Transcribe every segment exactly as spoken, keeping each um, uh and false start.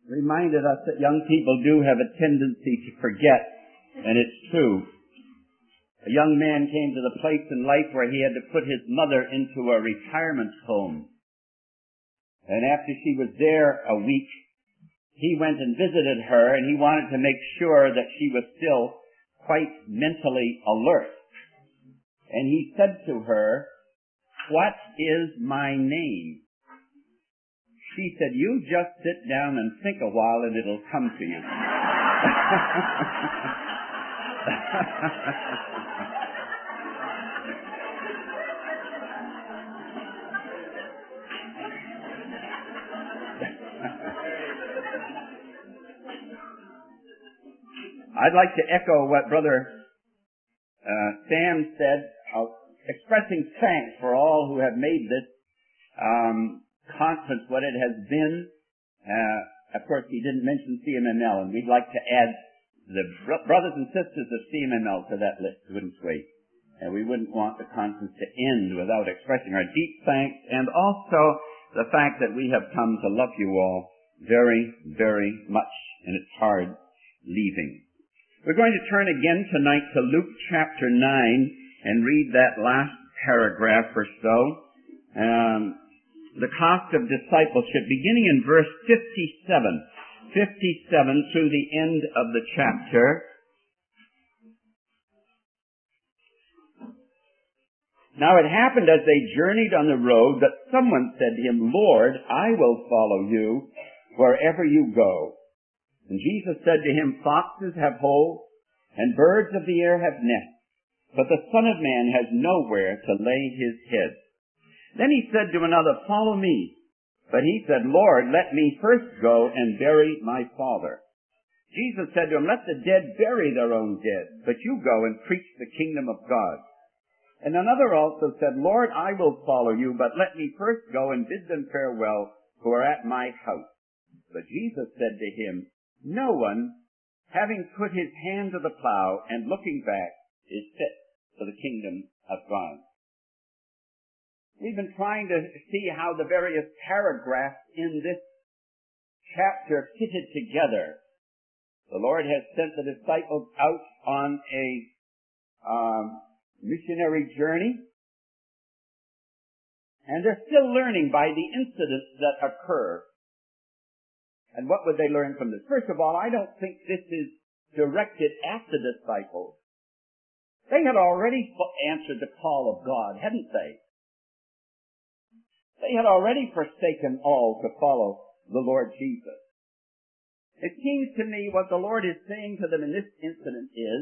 reminded us that young people do have a tendency to forget, and it's true. A young man came to the place in life where he had to put his mother into a retirement home. And after she was there a week, he went and visited her, and he wanted to make sure that she was still quite mentally alert. And he said to her, "What is my name?" She said, "You just sit down and think a while and it'll come to you." I'd like to echo what Brother uh, Sam said, uh, expressing thanks for all who have made this um, conference what it has been. Uh, of course, he didn't mention C M M L, and we'd like to add the br- brothers and sisters of C M M L to that list, wouldn't we? And we wouldn't want the conference to end without expressing our deep thanks, and also the fact that we have come to love you all very, very much, and it's hard leaving. We're going to turn again tonight to Luke chapter nine and read that last paragraph or so. Um, the cost of discipleship, beginning in verse fifty-seven. fifty-seven through the end of the chapter. Now it happened as they journeyed on the road that someone said to him, "Lord, I will follow you wherever you go." And Jesus said to him, "Foxes have holes, and birds of the air have nests, but the Son of Man has nowhere to lay his head." Then he said to another, "Follow me." But he said, "Lord, let me first go and bury my father." Jesus said to him, "Let the dead bury their own dead, but you go and preach the kingdom of God." And another also said, "Lord, I will follow you, but let me first go and bid them farewell who are at my house." But Jesus said to him, "No one, having put his hand to the plow and looking back, is fit for the kingdom of God." We've been trying to see how the various paragraphs in this chapter fitted together. The Lord has sent the disciples out on a um, missionary journey, and they're still learning by the incidents that occur. And what would they learn from this? First of all, I don't think this is directed at the disciples. They had already answered the call of God, hadn't they? They had already forsaken all to follow the Lord Jesus. It seems to me what the Lord is saying to them in this incident is,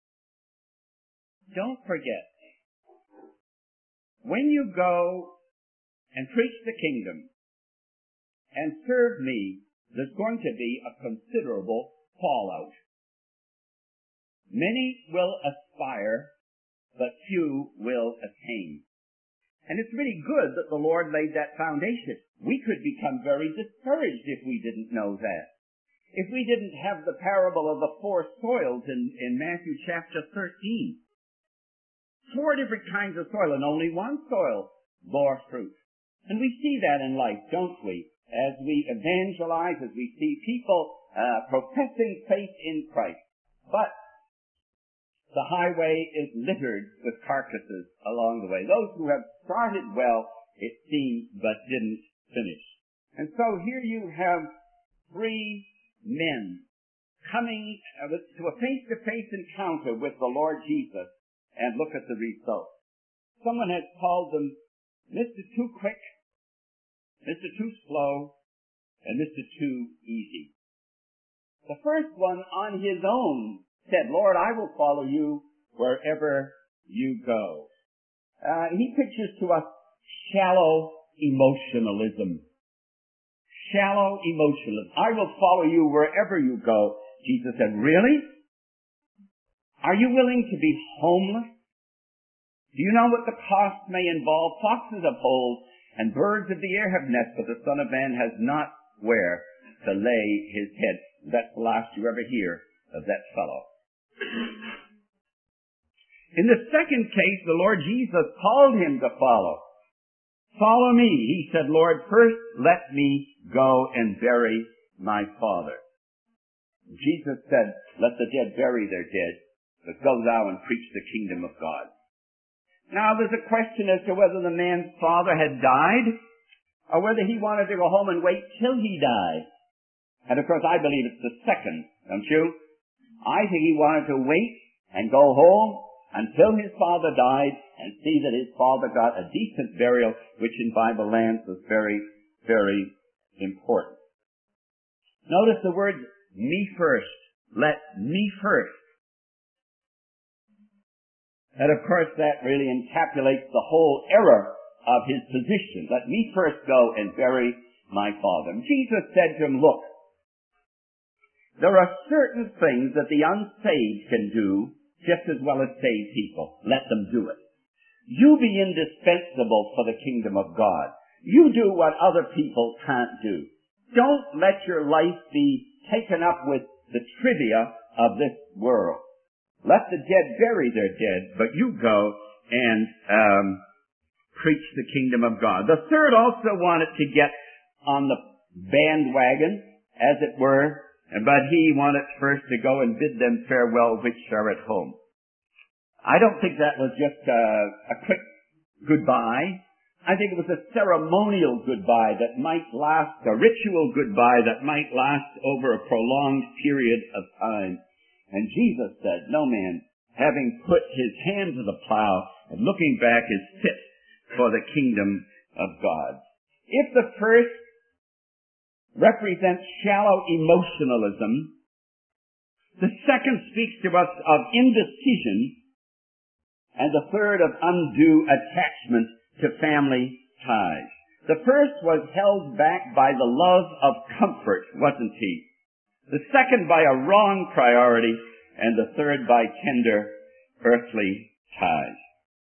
don't forget, when you go and preach the kingdom and serve me, there's going to be a considerable fallout. Many will aspire, but few will attain. And it's really good that the Lord laid that foundation. We could become very discouraged if we didn't know that. If we didn't have the parable of the four soils in, in Matthew chapter thirteen. Four different kinds of soil, and only one soil bore fruit. And we see that in life, don't we? As we evangelize, as we see people uh, professing faith in Christ. But the highway is littered with carcasses along the way. Those who have started well, it seems, but didn't finish. And so here you have three men coming to a face-to-face encounter with the Lord Jesus, and look at the result. Someone has called them Mister Too Quick, Mister Too Slow, and Mister Too Easy. The first one on his own said, "Lord, I will follow you wherever you go." Uh, he pictures to us shallow emotionalism. Shallow emotionalism. "I will follow you wherever you go." Jesus said, "Really? Are you willing to be homeless? Do you know what the cost may involve? Foxes have holes, and birds of the air have nests, but the Son of Man has not where to lay his head." That's the last you ever hear of that fellow. In the second case, the Lord Jesus called him to follow. "Follow me." He said, "Lord, first let me go and bury my Father. Jesus said, let the dead bury their dead, but go thou and preach the kingdom of God. Now there's a question as to whether the man's father had died, or whether he wanted to go home and wait till he died. And of course I believe it's the second, don't you? I think he wanted to wait and go home until his father died and see that his father got a decent burial, which in Bible lands was very, very important. Notice the word me first. Let me first. And of course that really encapsulates the whole error of his position. Let me first go and bury my father. And Jesus said to him, look, there are certain things that the unsaved can do just as well as saved people. Let them do it. You be indispensable for the kingdom of God. You do what other people can't do. Don't let your life be taken up with the trivia of this world. Let the dead bury their dead, but you go and um, preach the kingdom of God. The third also wanted to get on the bandwagon, as it were, but he wanted first to go and bid them farewell which are at home. I don't think that was just a, a quick goodbye. I think it was a ceremonial goodbye that might last, a ritual goodbye that might last over a prolonged period of time. And Jesus said, no man, having put his hand to the plow and looking back, is fit for the kingdom of God. If the first represents shallow emotionalism, the second speaks to us of indecision, and the third of undue attachment to family ties. The first was held back by the love of comfort, wasn't he? The second by a wrong priority, and the third by tender earthly ties.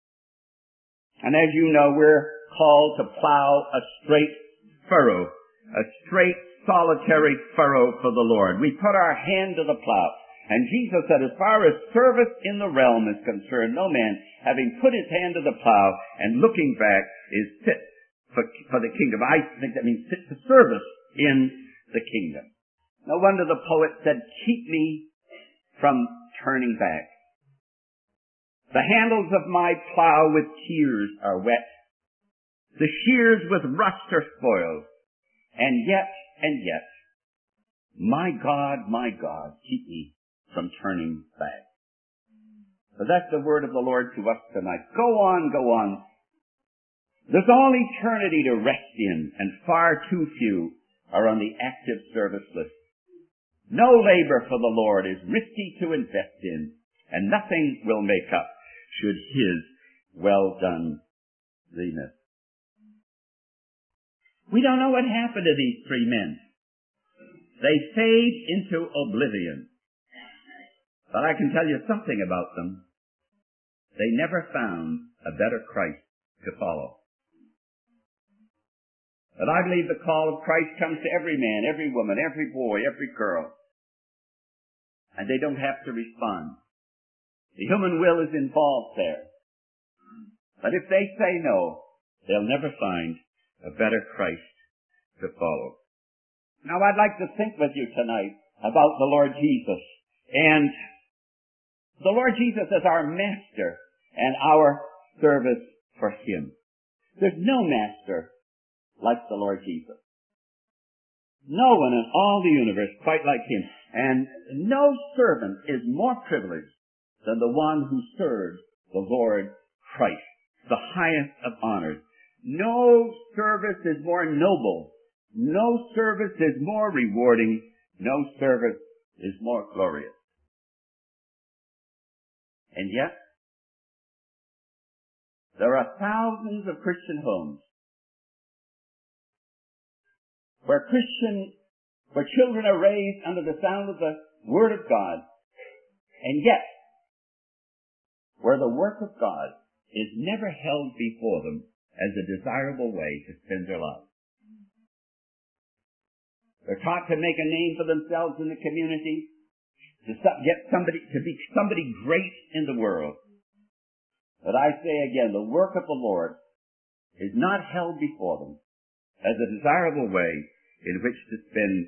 And as you know, we're called to plow a straight furrow, a straight solitary furrow for the Lord. We put our hand to the plow. And Jesus said, as far as service in the realm is concerned, no man, having put his hand to the plow and looking back, is fit for, for the kingdom. I think that means fit for service in the kingdom. No wonder the poet said, keep me from turning back. The handles of my plow with tears are wet. The shears with rust are spoiled. And yet, and yet, my God, my God, keep me from turning back. So that's the word of the Lord to us tonight. Go on, go on. There's all eternity to rest in, and far too few are on the active service list. No labor for the Lord is risky to invest in, and nothing will make up should his well done be missed. We don't know what happened to these three men. They fade into oblivion. But I can tell you something about them. They never found a better Christ to follow. But I believe the call of Christ comes to every man, every woman, every boy, every girl. And they don't have to respond. The human will is involved there. But if they say no, they'll never find a better Christ to follow. Now I'd like to think with you tonight about the Lord Jesus. And the Lord Jesus as our master and our service for him. There's no master like the Lord Jesus. No one in all the universe quite like him. And no servant is more privileged than the one who serves the Lord Christ, the highest of honors. No service is more noble. No service is more rewarding. No service is more glorious. And yet, there are thousands of Christian homes where Christian, where children are raised under the sound of the Word of God, and yet, where the work of God is never held before them as a desirable way to spend their lives. They're taught to make a name for themselves in the community, to get somebody, to be somebody great in the world. But I say again, the work of the Lord is not held before them as a desirable way in which to spend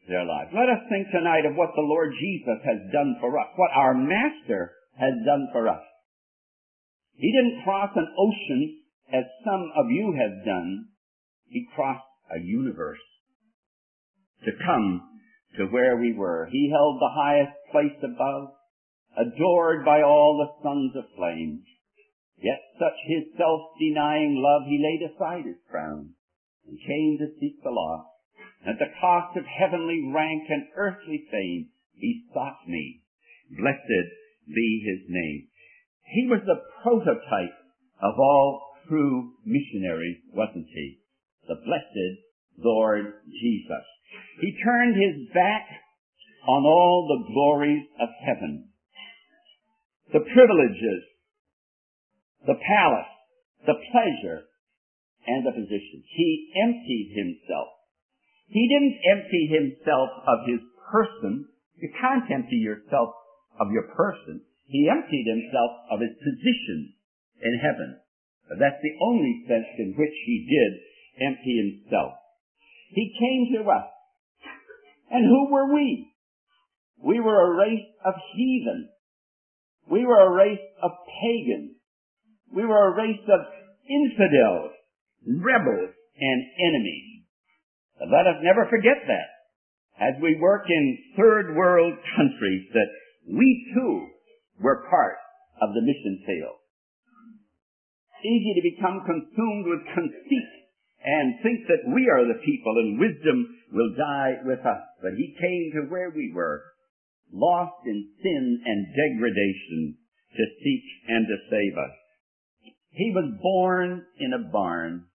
their lives. Let us think tonight of what the Lord Jesus has done for us, what our Master has done for us. He didn't cross an ocean as some of you have done. He crossed a universe to come to where we were. He held the highest place above, adored by all the sons of flame. Yet such his self-denying love, he laid aside his crown and came to seek the lost. At the cost of heavenly rank and earthly fame, he sought me. Blessed be his name. He was the prototype of all true missionaries, wasn't he? The blessed Lord Jesus. He turned his back on all the glories of heaven, the privileges, the palace, the pleasure, and the position. He emptied himself. He didn't empty himself of his person. You can't empty yourself of your person. He emptied himself of his position in heaven. That's the only sense in which he did empty himself. He came to us. And who were we? We were a race of heathen. We were a race of pagans. We were a race of infidels, rebels, and enemies. But let us never forget that as we work in third world countries, that we too were part of the mission field. It's easy to become consumed with conceit and think that we are the people and wisdom will die with us. But he came to where we were, lost in sin and degradation, to seek and to save us. He was born in a barn.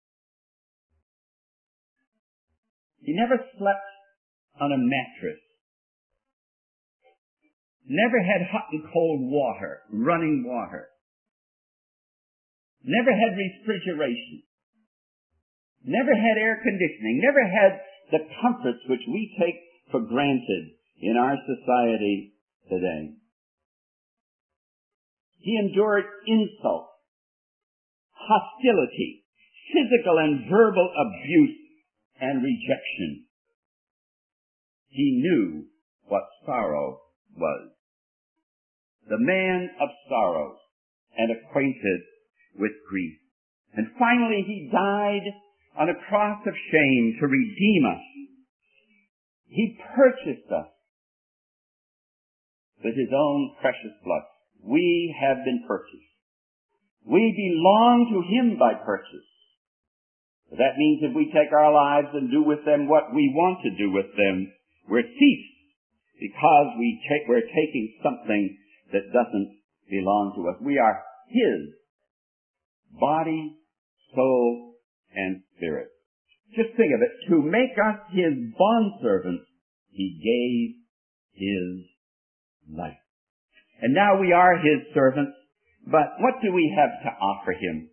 He never slept on a mattress. Never had hot and cold water, running water. Never had refrigeration. Never had air conditioning. Never had the comforts which we take for granted in our society today. He endured insult, hostility, physical and verbal abuse, and rejection. He knew what sorrow was. The man of sorrows and acquainted with grief. And finally he died on a cross of shame to redeem us. He purchased us with his own precious blood. We have been purchased. We belong to him by purchase. That means if we take our lives and do with them what we want to do with them, we're thieves because we take, we're taking something that doesn't belong to us. We are his body, soul, and spirit. Just think of it. To make us his bondservants, he gave his life. And now we are his servants, but what do we have to offer him?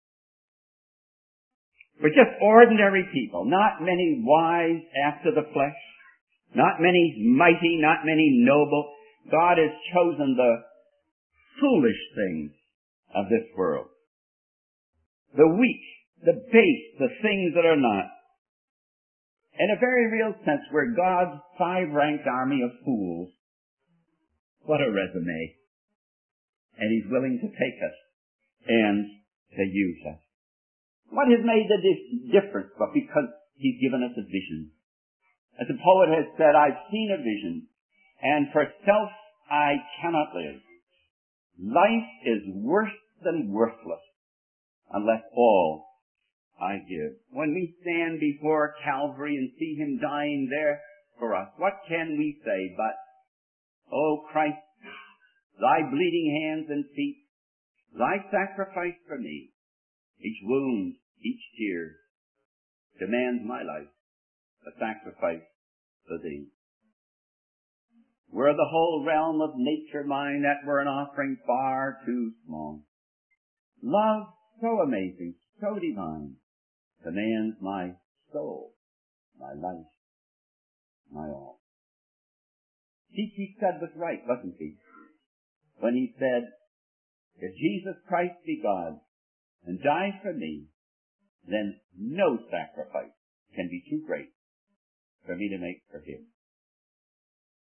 We're just ordinary people, not many wise after the flesh, not many mighty, not many noble. God has chosen the foolish things of this world, the weak, the base, the things that are not. In a very real sense, we're God's five-ranked army of fools. What a resume. And he's willing to take us and to use us. What has made the difference? But because he's given us a vision. As the poet has said, I've seen a vision, and for self I cannot live. Life is worse than worthless unless all I give. When we stand before Calvary and see him dying there for us, what can we say but, O Christ, thy bleeding hands and feet, thy sacrifice for me, each wound, each tear, demands my life, a sacrifice for thee. Were the whole realm of nature mine, that were an offering far too small. Love so amazing, so divine, demands my soul, my life, my all. He, he said was right, wasn't he? When he said, if Jesus Christ be God and die for me, then no sacrifice can be too great for me to make for him.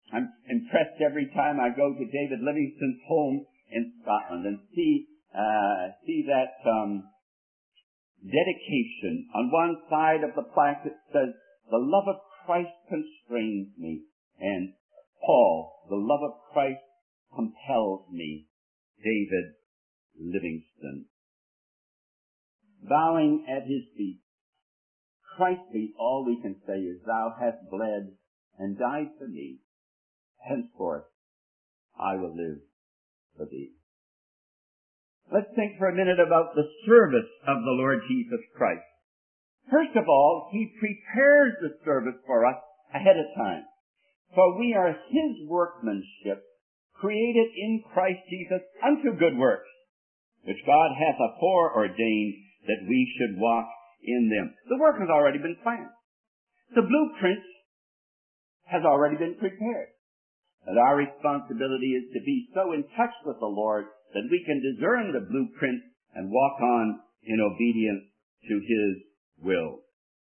I'm impressed every time I go to David Livingstone's home in Scotland and see uh, see that um, dedication. On one side of the plaque it says, "The love of Christ constrains me," and Paul, "The love of Christ compels me." David Livingstone. Bowing at his feet, Christ's feet, all we can say is, "Thou hast bled and died for me. Henceforth I will live for thee." Let's think for a minute about the service of the Lord Jesus Christ. First of all, he prepares the service for us ahead of time. For we are his workmanship, created in Christ Jesus unto good works, which God hath aforeordained that we should walk in them. The work has already been planned. The blueprint has already been prepared. And our responsibility is to be so in touch with the Lord that we can discern the blueprint and walk on in obedience to his will.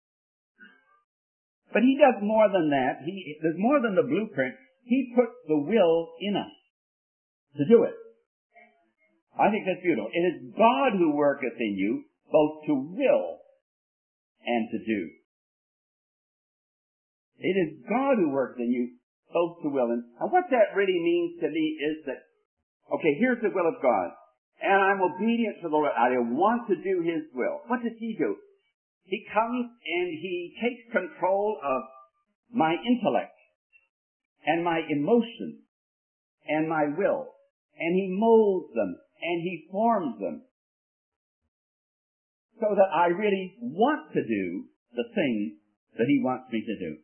But he does more than that. He does more than the blueprint. He puts the will in us to do it. I think that's beautiful. It is God who worketh in you both to will and to do. It is God who works in you both to will and, and what that really means to me is that, okay, here's the will of God, and I'm obedient to the Lord. I want to do his will. What does he do? He comes and he takes control of my intellect and my emotions and my will, and he molds them and he forms them so that I really want to do the thing that he wants me to do.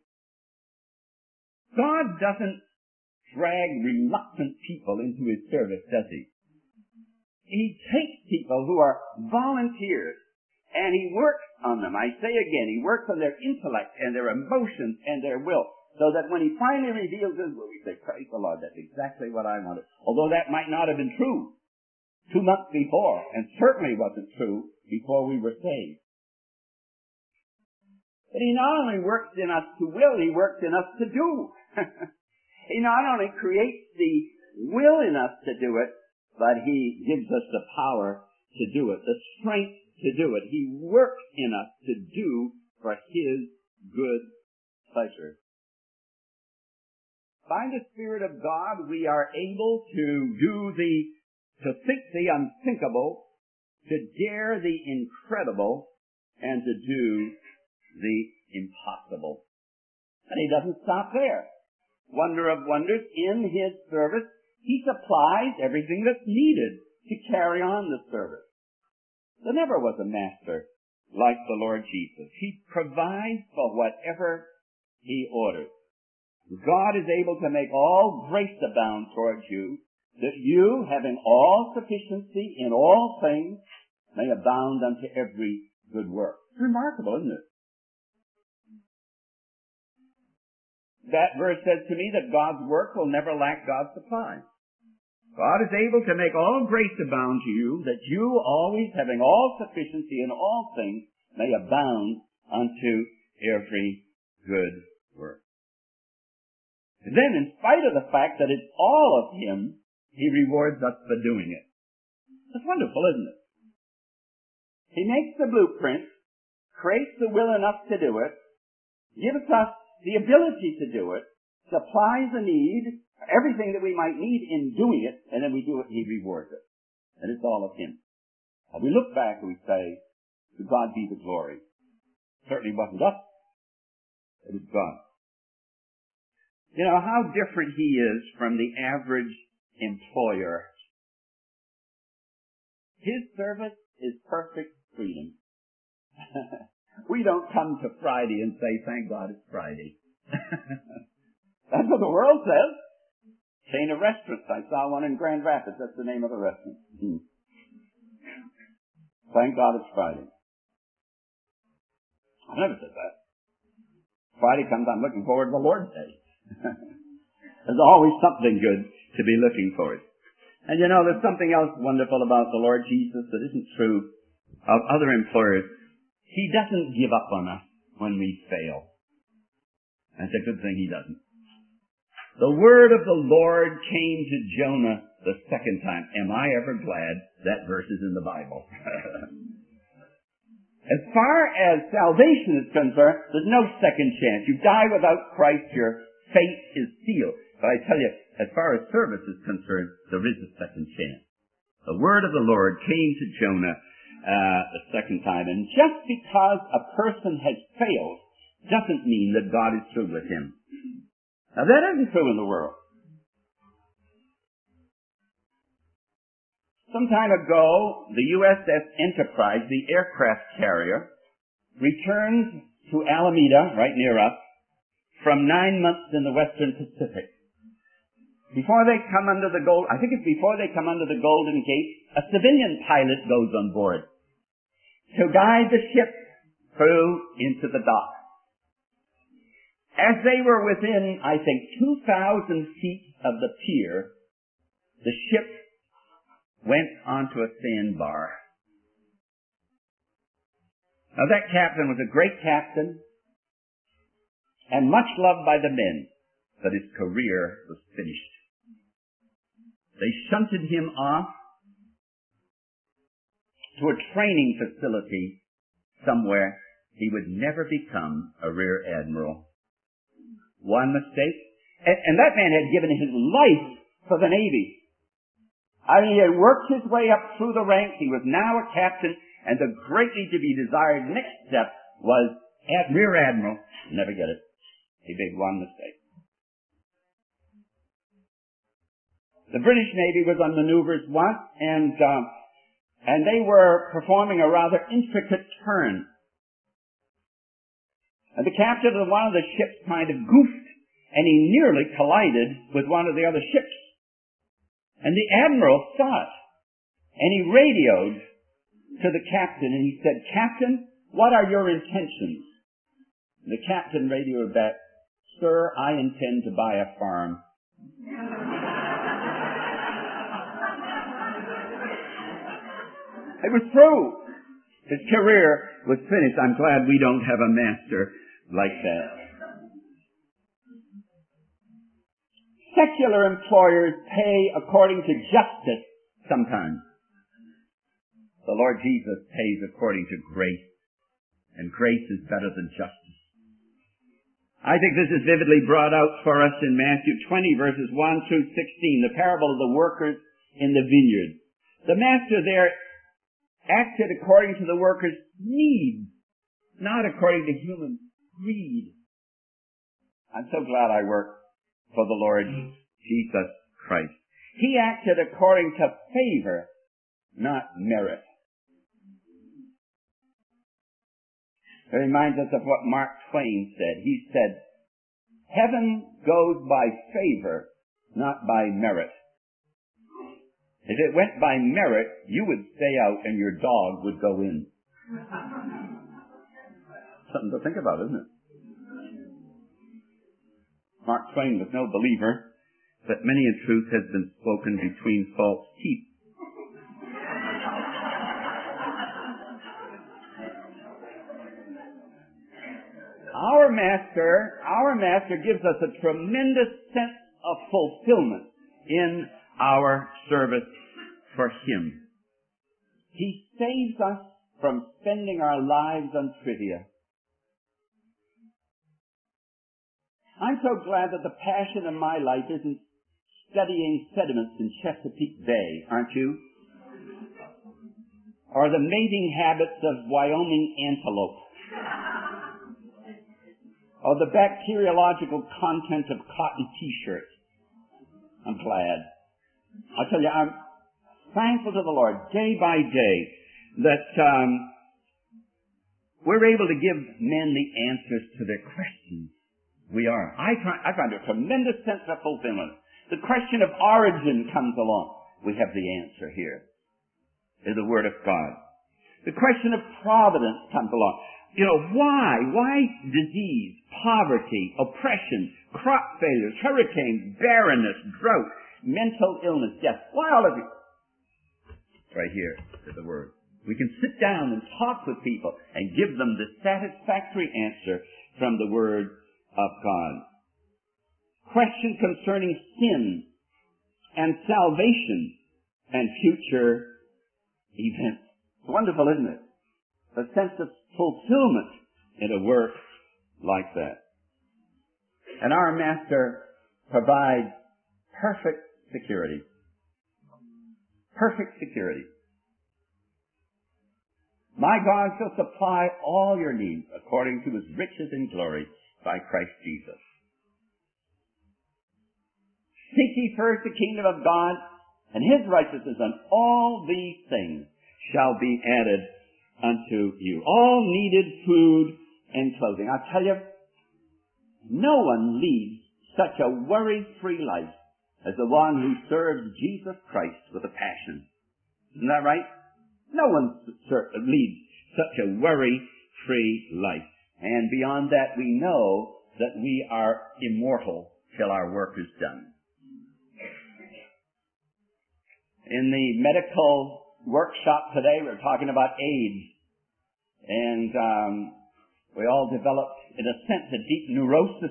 God doesn't drag reluctant people into his service, does he? He takes people who are volunteers and he works on them. I say again, he works on their intellect and their emotions and their will, so that when he finally reveals his will, we say, "Praise the Lord, that's exactly what I wanted." Although that might not have been true two months before, and certainly wasn't true before we were saved. But he not only works in us to will, he works in us to do. He not only creates the will in us to do it, but he gives us the power to do it, the strength to do it. He works in us to do for his good pleasure. By the Spirit of God, we are able to do the, to think the unthinkable, to dare the incredible, and to do the impossible. And he doesn't stop there. Wonder of wonders, in his service, he supplies everything that's needed to carry on the service. There never was a master like the Lord Jesus. He provides for whatever he orders. God is able to make all grace abound towards you, that you, having all sufficiency in all things, may abound unto every good work. It's remarkable, isn't it? That verse says to me that God's work will never lack God's supply. God is able to make all grace abound to you, that you, always having all sufficiency in all things, may abound unto every good work. And then, in spite of the fact that it's all of him, he rewards us for doing it. That's wonderful, isn't it? He makes the blueprint, creates the will in us to do it, gives us the ability to do it, supplies the need, everything that we might need in doing it, and then we do it and he rewards it. And it's all of him. And we look back and we say, to God be the glory. It certainly wasn't us. It was God. You know, how different he is from the average employer. His service is perfect freedom. We don't come to Friday and say, "Thank God it's Friday." That's what the world says. Chain of restaurants. I saw one in Grand Rapids. That's the name of the restaurant. Hmm. Thank God it's Friday. I never said that. Friday comes, I'm looking forward to the Lord's Day. There's always something good to be looking forward. And you know, there's something else wonderful about the Lord Jesus that isn't true of other employers. He doesn't give up on us when we fail. That's a good thing he doesn't. The word of the Lord came to Jonah the second time. Am I ever glad that verse is in the Bible? As far as salvation is concerned, there's no second chance. You die without Christ, your fate is sealed. But I tell you, as far as service is concerned, there is a second chance. The word of the Lord came to Jonah uh, the second time. And just because a person has failed doesn't mean that God is through with him. Now that isn't true in the world. Some time ago, the U S S Enterprise, the aircraft carrier, returned to Alameda, right near us, from nine months in the Western Pacific. Before they come under the gold, I think it's before they come under the Golden Gate, a civilian pilot goes on board to guide the ship through into the dock. As they were within, I think, two thousand feet of the pier, the ship went onto a sandbar. Now that captain was a great captain and much loved by the men, but his career was finished. They shunted him off to a training facility somewhere. He would never become a rear admiral. One mistake. And, and that man had given his life for the Navy. I mean, he had worked his way up through the ranks. He was now a captain, and the greatly to be desired next step was at rear admiral. Never get it. A big one mistake. The British Navy was on maneuvers once, and uh, and they were performing a rather intricate turn. And the captain of one of the ships kind of goofed, and he nearly collided with one of the other ships. And the admiral saw it, and he radioed to the captain, and he said, "Captain, what are your intentions?" And the captain radioed back, "Sir, I intend to buy a farm." It was true. His career was finished. I'm glad we don't have a master like that. Secular employers pay according to justice sometimes. The Lord Jesus pays according to grace, and grace is better than justice. I think this is vividly brought out for us in Matthew twenty, verses one through sixteen, the parable of the workers in the vineyard. The master there acted according to the workers' needs, not according to human greed. I'm so glad I work for the Lord Jesus Christ. He acted according to favor, not merit. It reminds us of what Mark Twain said. He said, "Heaven goes by favor, not by merit." If it went by merit, you would stay out and your dog would go in. Something to think about, isn't it? Mark Twain was no believer, but many a truth has been spoken between false teeth. Our master, our master gives us a tremendous sense of fulfillment in our service for him. He saves us from spending our lives on trivia. I'm so glad that the passion of my life isn't studying sediments in Chesapeake Bay, aren't you? Or the mating habits of Wyoming antelope. Or the bacteriological content of cotton t-shirts. I'm glad. I tell you, I'm thankful to the Lord day by day that um, we're able to give men the answers to their questions. We are. I, try, I find a tremendous sense of fulfillment. The question of origin comes along. We have the answer here in the Word of God. The question of providence comes along. You know, why? Why disease, poverty, oppression, crop failures, hurricanes, barrenness, drought, mental illness, death? Why all of it? It's right here is the Word. We can sit down and talk with people and give them the satisfactory answer from the Word of God. question concerning sin and salvation and future events. It's wonderful, isn't it? A sense of fulfillment in a work like that. And our Master provides perfect security. Perfect security. My God shall supply all your needs according to his riches in glory by Christ Jesus. Seek ye first the kingdom of God and his righteousness, and all these things shall be added unto you. All needed food and clothing. I tell you, no one leads such a worry-free life as the one who serves Jesus Christ with a passion. Isn't that right? No one leads such a worry-free life. And beyond that, we know that we are immortal till our work is done. In the medical workshop today, we're talking about AIDS. And um, we all developed, in a sense, a deep neurosis.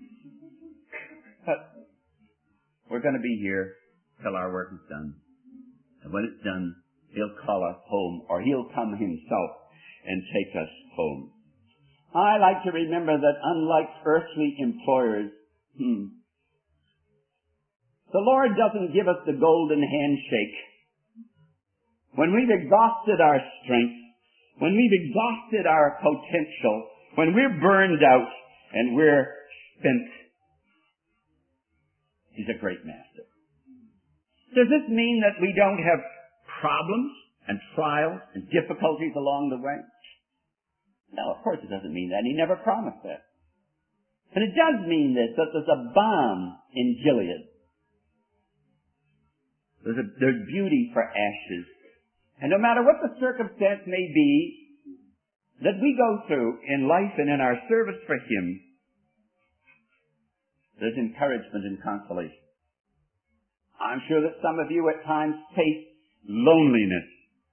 But we're going to be here till our work is done. And when it's done, he'll call us home, or he'll come himself and take us home. I like to remember that unlike earthly employers, hmm, the Lord doesn't give us the golden handshake. When we've exhausted our strength, when we've exhausted our potential, when we're burned out and we're spent, he's a great master. Does this mean that we don't have problems and trials and difficulties along the way? No, of course it doesn't mean that. He never promised that. And it does mean this, that there's a balm in Gilead. There's, a, there's beauty for ashes. And no matter what the circumstance may be that we go through in life and in our service for him, there's encouragement and consolation. I'm sure that some of you at times face loneliness.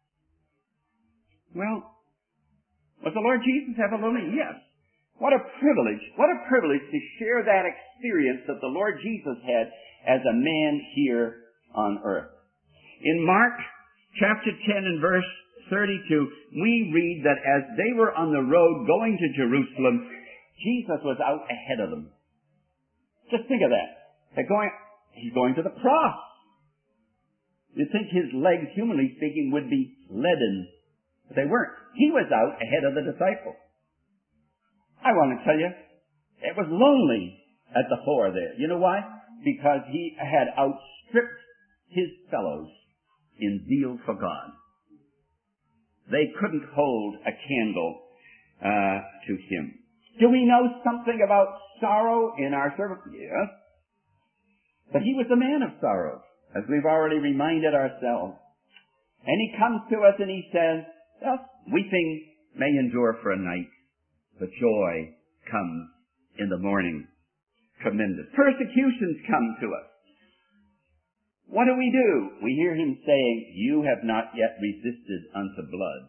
Well, does the Lord Jesus have a loneliness? Yes. What a privilege, what a privilege to share that experience that the Lord Jesus had as a man here on earth. In Mark chapter ten and verse thirty-two, we read that as they were on the road going to Jerusalem, Jesus was out ahead of them. Just think of that. They're going, he's going to the cross. You'd think his legs, humanly speaking, would be leaden. But they weren't. He was out ahead of the disciples. I want to tell you, it was lonely at the fore there. You know why? Because he had outstripped his fellows in zeal for God. They couldn't hold a candle uh, to him. Do we know something about sorrow in our service? Yes. But he was a man of sorrow, as we've already reminded ourselves. And he comes to us and he says, well, weeping may endure for a night, but joy comes in the morning. Tremendous. Persecutions come to us. What do we do? We hear him saying, you have not yet resisted unto blood.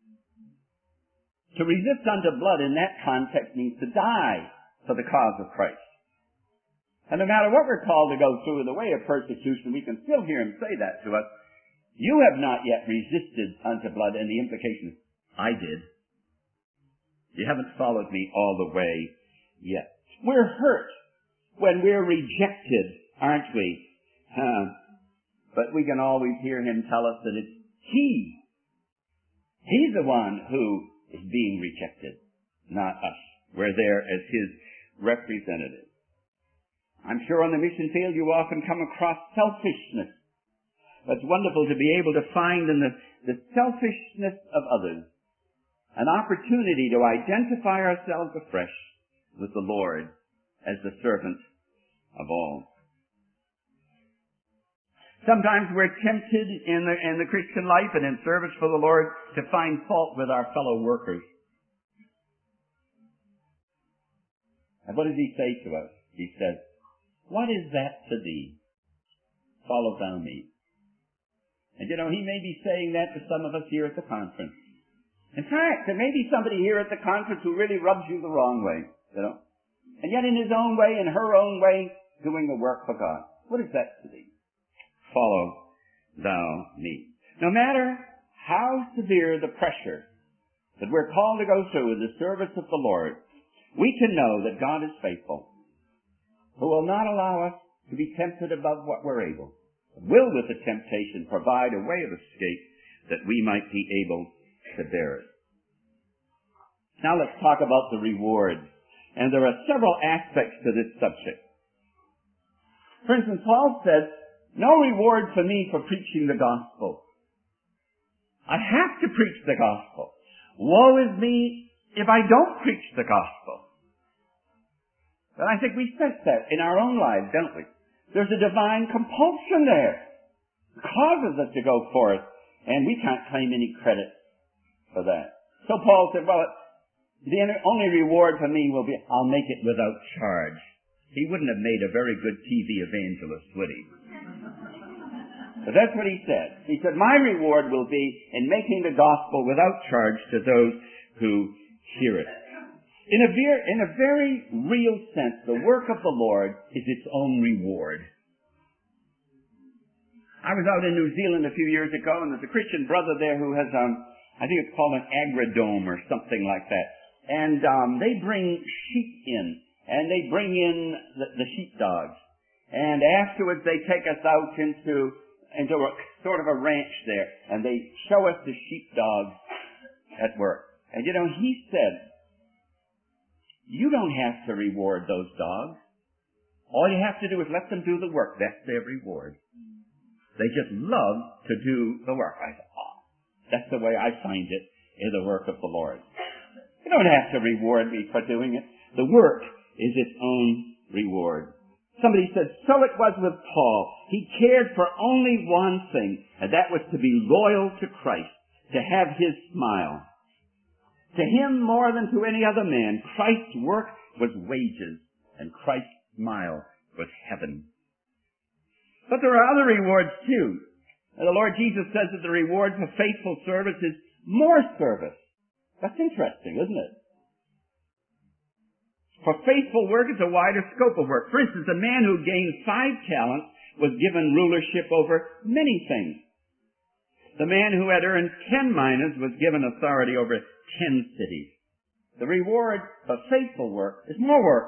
To resist unto blood in that context means to die for the cause of Christ. And no matter what we're called to go through in the way of persecution, we can still hear him say that to us. You have not yet resisted unto blood, and the implication is, I did. You haven't followed me all the way yet. We're hurt when we're rejected, aren't we? Uh, but we can always hear him tell us that it's he. He's the one who is being rejected, not us. We're there as his representative. I'm sure on the mission field you often come across selfishness. It's wonderful to be able to find in the, the selfishness of others an opportunity to identify ourselves afresh with the Lord as the servant of all. Sometimes we're tempted in the, in the Christian life and in service for the Lord to find fault with our fellow workers. And what does he say to us? He says, what is that to thee? Follow thou me. And you know, he may be saying that to some of us here at the conference. In fact, there may be somebody here at the conference who really rubs you the wrong way, you know. And yet in his own way, in her own way, doing the work for God. What is that to thee? Follow thou me. No matter how severe the pressure that we're called to go through in the service of the Lord, we can know that God is faithful, who will not allow us to be tempted above what we're able, will with the temptation provide a way of escape that we might be able to bear it. Now let's talk about the reward. And there are several aspects to this subject. For instance, Paul says, no reward for me for preaching the gospel. I have to preach the gospel. Woe is me if I don't preach the gospel. But I think we sense that in our own lives, don't we? There's a divine compulsion there. It causes us to go forth, and we can't claim any credit for that. So Paul said, well, the only reward for me will be, I'll make it without charge. He wouldn't have made a very good T V evangelist, would he? But that's what he said. He said, my reward will be in making the gospel without charge to those who hear it. In a, ver- in a very real sense, the work of the Lord is its own reward. I was out in New Zealand a few years ago, and there's a Christian brother there who has, um, I think it's called an agrodome or something like that. And um, they bring sheep in, and they bring in the, the sheepdogs. And afterwards they take us out into, into a sort of a ranch there, and they show us the sheepdogs at work. And you know, he said, you don't have to reward those dogs. All you have to do is let them do the work. That's their reward. They just love to do the work. I thought, oh, that's the way I find it in the work of the Lord. You don't have to reward me for doing it. The work is its own reward. Somebody said, so it was with Paul. He cared for only one thing, and that was to be loyal to Christ, to have his smile. To him, more than to any other man, Christ's work was wages, and Christ's smile was heaven. But there are other rewards too. And the Lord Jesus says that the reward for faithful service is more service. That's interesting, isn't it? For faithful work, it's a wider scope of work. For instance, a man who gained five talents was given rulership over many things. The man who had earned ten minas was given authority over ten cities. The reward for faithful work is more work.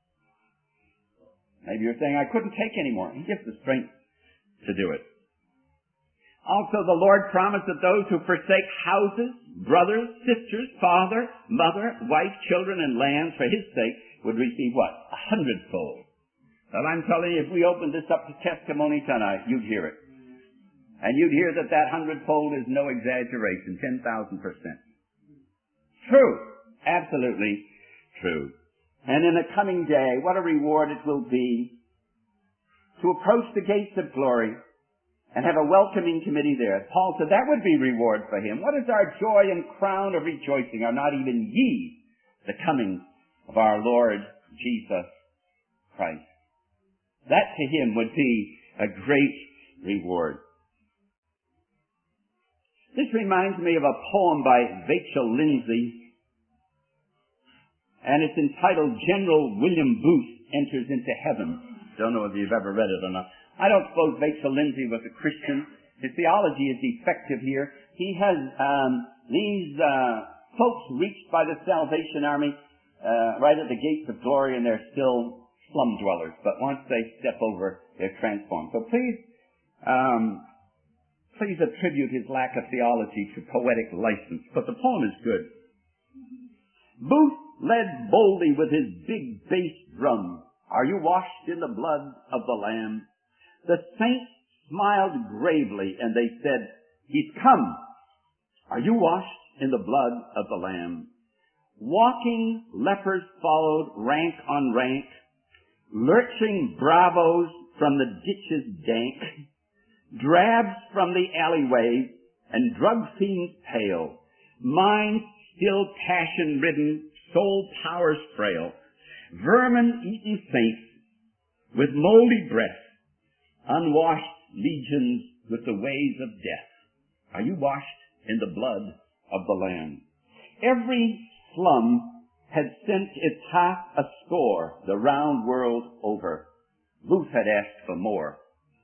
Maybe you're saying, I couldn't take any more. He gives the strength to do it. Also, the Lord promised that those who forsake houses, brothers, sisters, father, mother, wife, children, and lands for his sake would receive what? A hundredfold. Well, I'm telling you, if we open this up to testimony tonight, you'd hear it. And you'd hear that that hundredfold is no exaggeration, ten thousand percent. True. Absolutely true. And in the coming day, what a reward it will be to approach the gates of glory and have a welcoming committee there. Paul said that would be reward for him. What is our joy and crown of rejoicing? Are not even ye the coming of our Lord Jesus Christ? That to him would be a great reward. This reminds me of a poem by Vachel Lindsay, and it's entitled General William Booth Enters into Heaven. Don't know if you've ever read it or not. I don't suppose Vachel Lindsay was a Christian. His theology is defective here. He has um, these uh, folks reached by the Salvation Army uh, right at the gates of glory, and they're still slum dwellers. But once they step over, they're transformed. So please, um, please attribute his lack of theology to poetic license. But the poem is good. Booth led boldly with his big bass drum. Are you washed in the blood of the Lamb? The saints smiled gravely, and they said, he's come. Are you washed in the blood of the Lamb? Walking lepers followed rank on rank, lurching bravos from the ditches dank, drabs from the alleyways, and drug fiends pale, minds still passion-ridden, soul powers frail, vermin-eaten saints with moldy breath, unwashed legions with the ways of death. Are you washed in the blood of the Lamb? Every slum had sent its half a score the round world over, Booth had asked for more.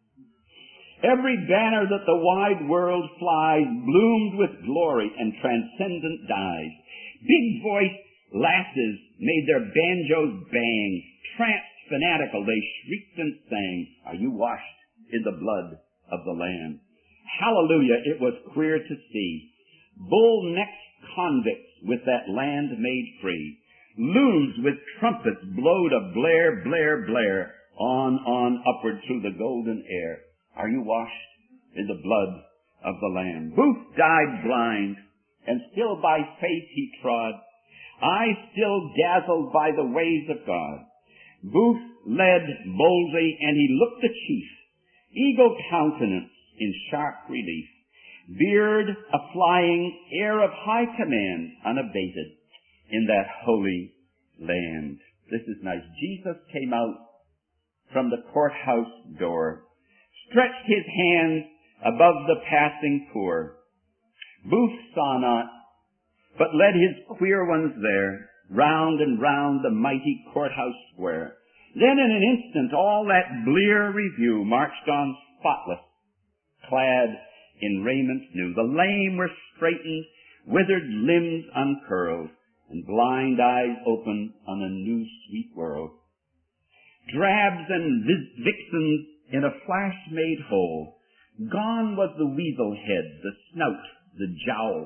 Every banner that the wide world flies bloomed with glory and transcendent dyes. Big-voiced lasses made their banjos bang. Tranced fanatical, they shrieked and sang, "Are you washed in the blood of the Lamb?" Hallelujah, it was queer to see. Bull-necked convicts with that land made free. Loons with trumpets blowed a blare, blare, blare. On, on, upward through the golden air. Are you washed in the blood of the Lamb? Booth died blind, and still by faith he trod. I still dazzled by the ways of God. Booth led boldly, and he looked the chief. Eagle countenance in sharp relief. Beard a-flying, air of high command, unabated in that holy land. This is nice. Jesus came out from the courthouse door, stretched his hands above the passing poor. Booth saw not, but led his queer ones there, round and round the mighty courthouse square. Then in an instant all that blear review marched on spotless, clad in raiment new. The lame were straightened, withered limbs uncurled, and blind eyes opened on a new sweet world. Drabs and vis- vixens in a flash made whole. Gone was the weasel head, the snout, the jowl.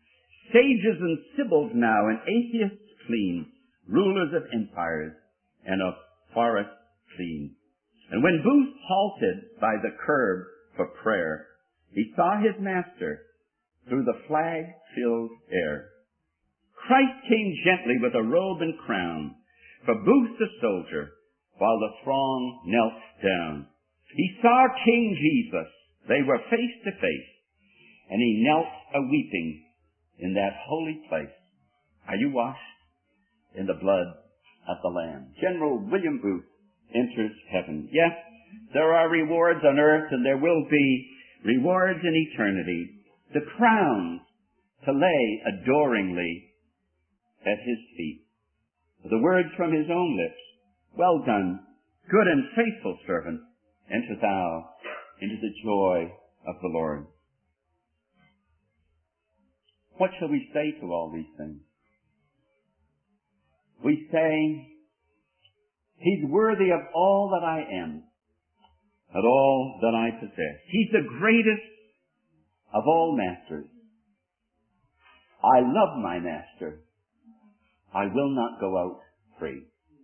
Sages and sibyls now, and atheists clean, rulers of empires and of forests clean. And when Booth halted by the curb for prayer, he saw his master through the flag-filled air. Christ came gently with a robe and crown for Booth the soldier, while the throng knelt down. He saw King Jesus. They were face to face, and he knelt a-weeping in that holy place. Are you washed in the blood of the Lamb? General William Booth enters heaven. Yes, there are rewards on earth, and there will be rewards in eternity. The crowns to lay adoringly at his feet. The words from his own lips, "Well done, good and faithful servant, enter thou into the joy of the Lord." What shall we say to all these things? We say, he's worthy of all that I am, of all that I possess. He's the greatest of all masters. I love my master. I will not go out free.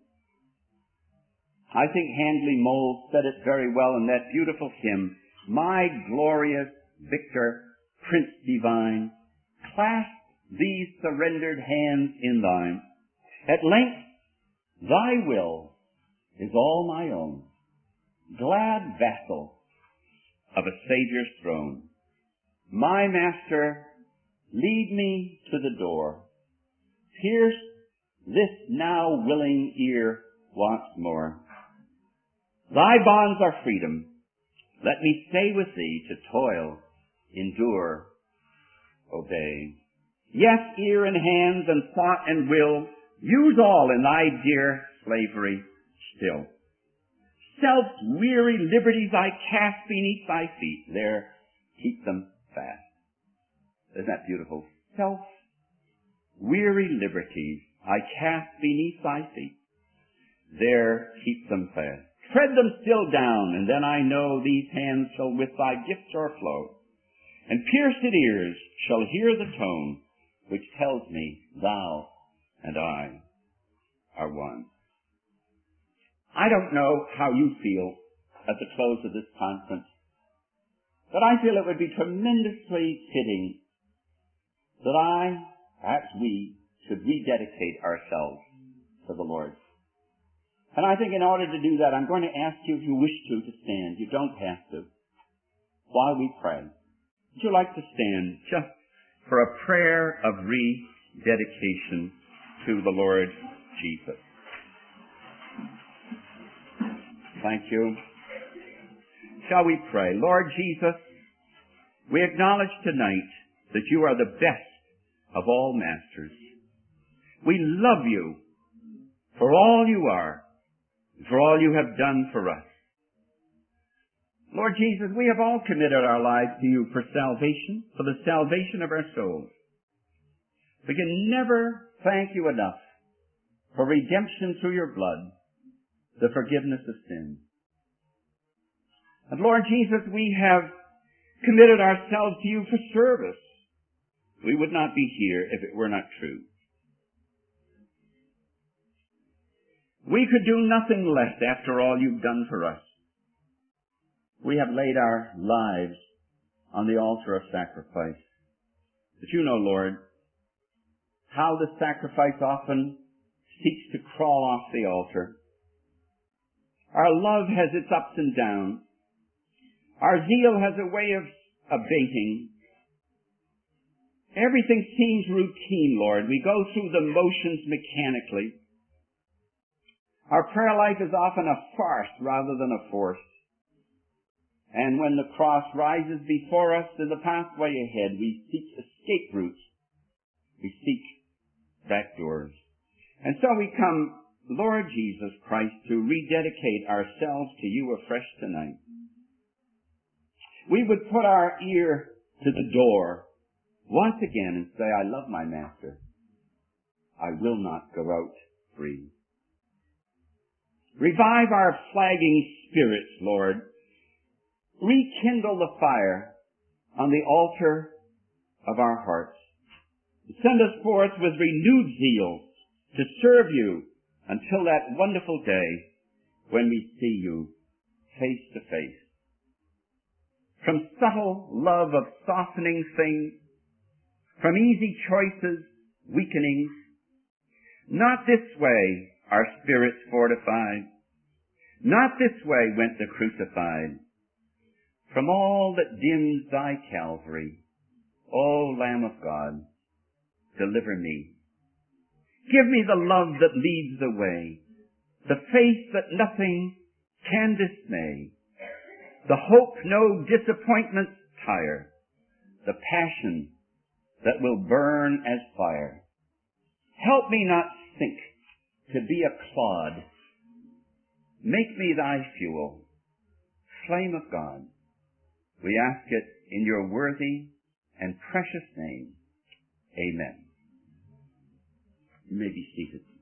I think Handley Moles said it very well in that beautiful hymn, "My glorious victor, Prince divine, clasp these surrendered hands in thine. At length, thy will is all my own, glad vassal of a Savior's throne. My master, lead me to the door. Pierce this now willing ear once more. Thy bonds are freedom. Let me stay with thee to toil, endure, obey. Yes, ear and hands and thought and will, use all in thy dear slavery still. Self-weary liberties I cast beneath thy feet. There, keep them fast." Isn't that beautiful? Self-weary liberties I cast beneath thy feet. There, keep them fast. Tread them still down, and then I know these hands shall with thy gifts o'erflow, and pierced ears shall hear the tone which tells me thou and I are one. I don't know how you feel at the close of this conference, but I feel it would be tremendously fitting that I, perhaps we, should rededicate ourselves to the Lord. And I think in order to do that, I'm going to ask you, if you wish to, to stand. You don't have to. While we pray, would you like to stand just for a prayer of rededication to the Lord Jesus? Thank you. Shall we pray? Lord Jesus, we acknowledge tonight that you are the best of all masters. We love you for all you are, for all you have done for us. Lord Jesus, we have all committed our lives to you for salvation, for the salvation of our souls. We can never thank you enough for redemption through your blood, the forgiveness of sins. And Lord Jesus, we have committed ourselves to you for service. We would not be here if it were not true. We could do nothing less after all you've done for us. We have laid our lives on the altar of sacrifice. But you know, Lord, how the sacrifice often seeks to crawl off the altar. Our love has its ups and downs. Our zeal has a way of abating. Everything seems routine, Lord. We go through the motions mechanically. Our prayer life is often a farce rather than a force. And when the cross rises before us in the pathway ahead, we seek escape routes. We seek back doors. And so we come, Lord Jesus Christ, to rededicate ourselves to you afresh tonight. We would put our ear to the door once again and say, I love my Master. I will not go out free. Revive our flagging spirits, Lord. Rekindle the fire on the altar of our hearts. Send us forth with renewed zeal to serve you until that wonderful day when we see you face to face. From subtle love of softening things, from easy choices, weakenings, not this way are spirits fortified. Not this way went the crucified. From all that dims thy Calvary, O Lamb of God, deliver me. Give me the love that leads the way, the faith that nothing can dismay, the hope no disappointments tire, the passion that will burn as fire. Help me not sink to be a clod. Make me thy fuel, flame of God. We ask it in your worthy and precious name. Amen. You may be seated.